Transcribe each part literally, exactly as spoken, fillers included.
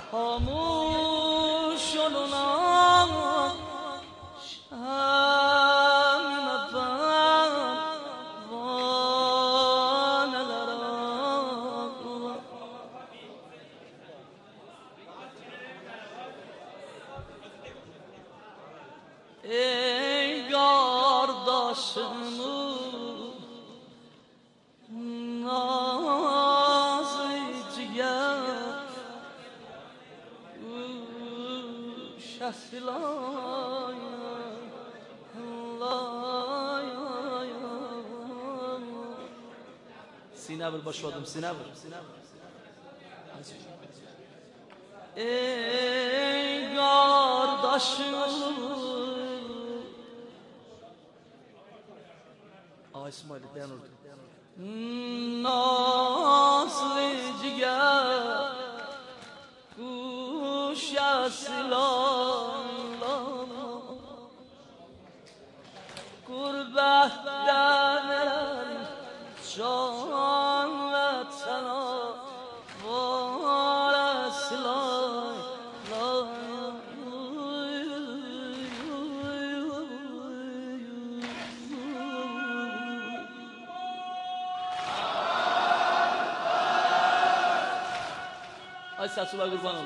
خاموش شلونا شم مفهم وانا لرام ای گارداشمو نازی جگر شسلای سینه بر باشودم سینه بر ای گارداشمو آقا اسماعیل دنور ناصل جگر گوش اسلام قربت در نرم جان و تنا وار اسلام آی ساسو با قربانم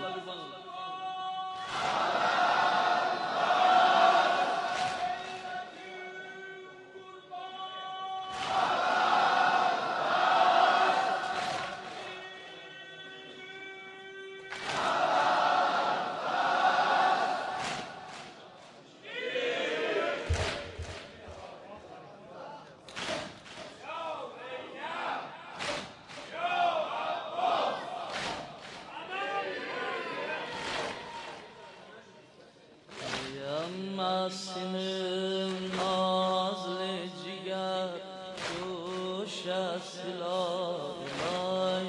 سینم نازل جگر گوش اسلام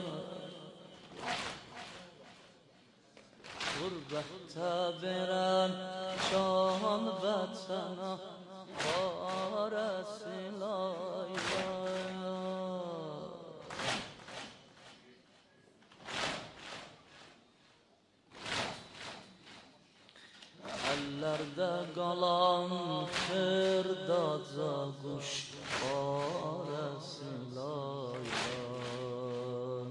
غربت برن جان وطنا بار اسلام ellerde kalan hırdaca kuş arasından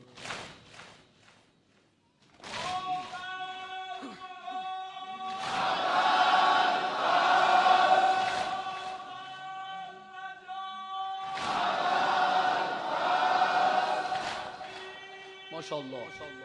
maşallah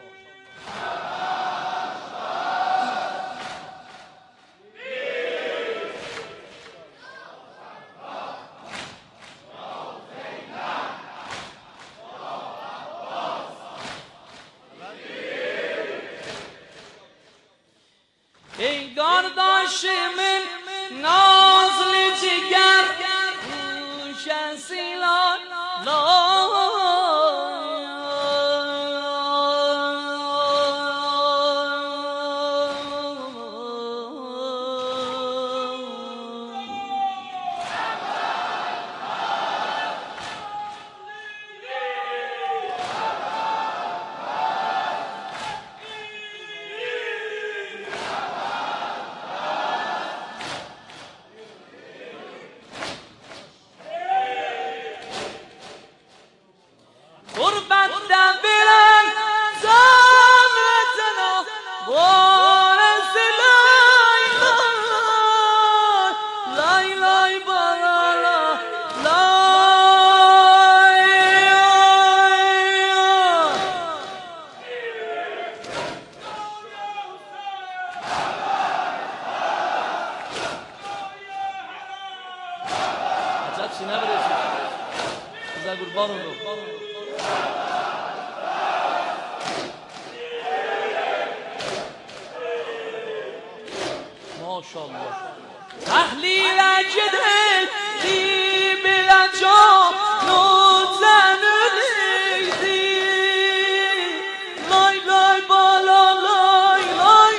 ای گارداشمن نازل جگر گوش اسلام قربت برن زمرتنا وارث لای لای لای بالا لای عجب سینه برسید بزن قربانم رو ماشاءالله تحلیل اجده دی بلا جا نوزن لیدی لای لای بالا لای لای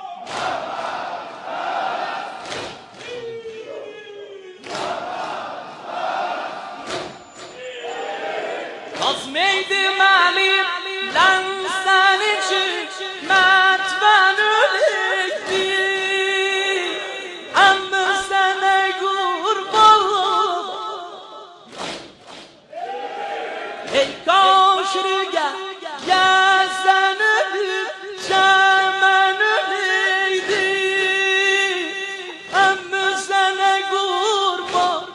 لای Mətbən öləkdi Əmmə sənə qurbanım Ey qaşırıqa Gəzən ölüb Şəmən öləkdi Əmmə sənə qurban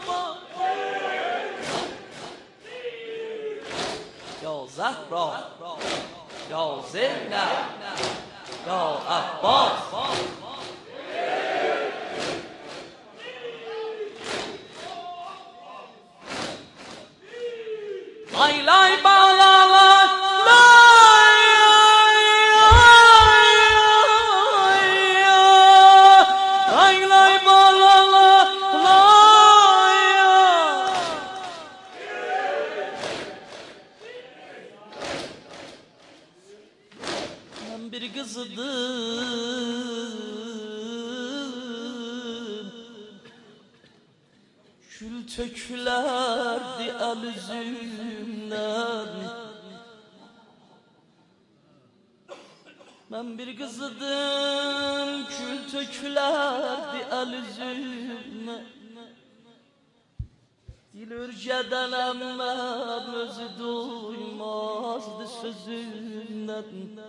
Ya Zəhra Ya Zeynəb Ya Abbas Lay lay bağlalar Lay Lay lay bağlalar Lay Ben bir kızıdım Kül tökülerdi el yüzümden Ben bir kızıdım Kül tökülerdi el yüzümden Dil ürkeden emmem özü duymazdı sözümden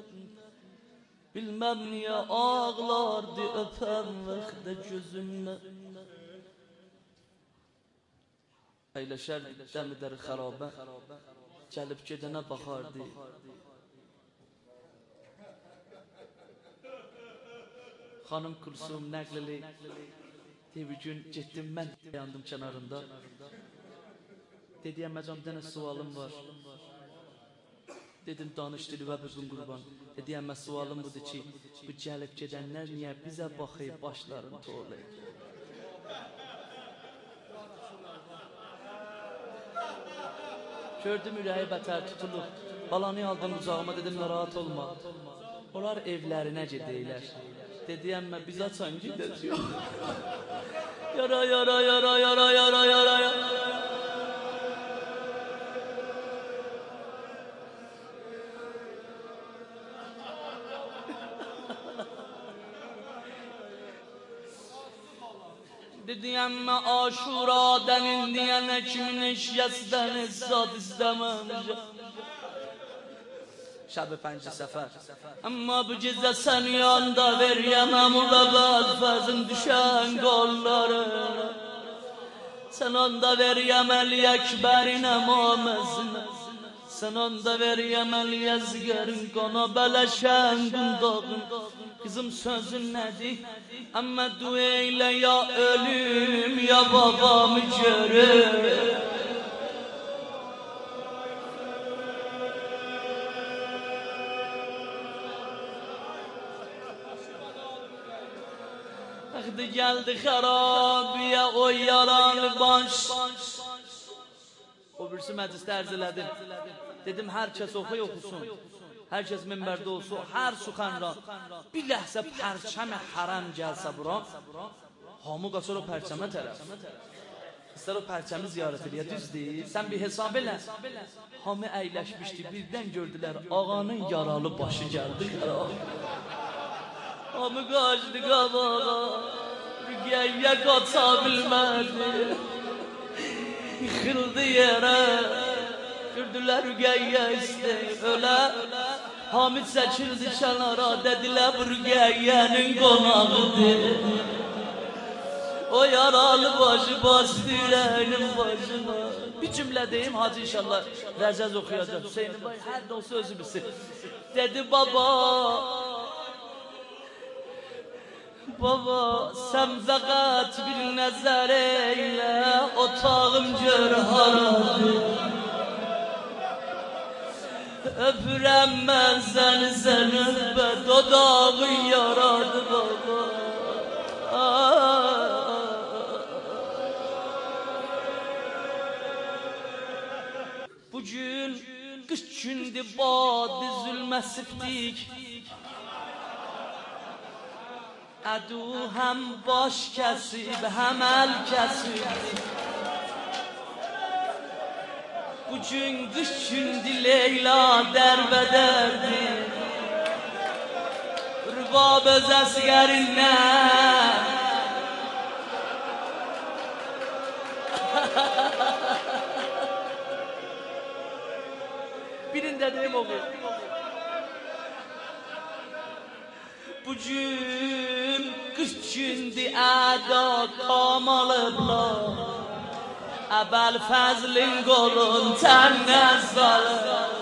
Bilmem niye ağlardı öpen vaxtda gözümden Eyləşərdi dəmidər xərabə Gəlib gedənə baxardı Xanım Kulsum nəqlili Bir gün getdim mən yandım kənarında Dedi əmməcəm dənə sualım var Dedim danış dili və bir gün qurban Dedi əmmə sualım budur ki Bu gəlib gedənlər niyə bizə baxıyıb başlarını toğlayıb Gördüm ürəyi bətər tutulub Balanı aldım uzağıma dedim narahat olma Onlar evlərinə gedəylər Dedi əmmə biz açan gidəcək Yara yara yara yara yara yara Dedi əmmə aşura dənil deyənə kimin eşyəsdən izzad istəməmişəm Şəb-i pənci səfər Amma bu gecə sən yanda veriyəməm u və bədfəzin düşən qolları Sən onda veriyəm əli əkbərin əmaməzinə Sən onda veriyəm əli əzgərin qana bələşən qundağın Kızım sözün nədir? Əmmə dua eylə ya ölüm ya babamı görür Əxdi gəldi xərabiyə o yaralı baş O birisi məclisdə ərz elədim Dedim hər kəs oxuy oxusun Hər kəs minbərdə olsun, hər suxanran Bir ləhsə pərçəm hərəm gəlsə bura Hamı qaçar o pərçəmə tərəf İstər o pərçəmi ziyarət eləyə, düz deyil Sən bir hesab elə Hamı əyləşmişdi, birdən gördülər Ağanın yaralı başı gəldi Hamı qaçdı qabağa Rüqəyyə qaça bilmədi Yıxıldı yerə Gördülər Rüqəyyə istəyib ölə Hamid çəkildi kənara Dedilər bu Rüqəyyənin qonağıdır O yaralı başı bastı ürəyinin başına Bir cümlə deyim hacı inşallah Rəcəz oxuyacaq Hüseynin bay hər də olsa özü bilsin Dedi baba Baba sən fəqət bir nəzər eylə Otağım gör haradır Öpürəm mən səni sən öpə Dodağın yaradı baba Bugün qış gündü bad zülməsibdik Ədü həm baş kəsib, həm əl kəsib Bugün qış gündü Leyla dərbədərdi bab öz əsgərindən Birin dediğim oğul Bu gün qış gündü əda kamalıblar Əbəl fəzlin qolun tənnəz zalı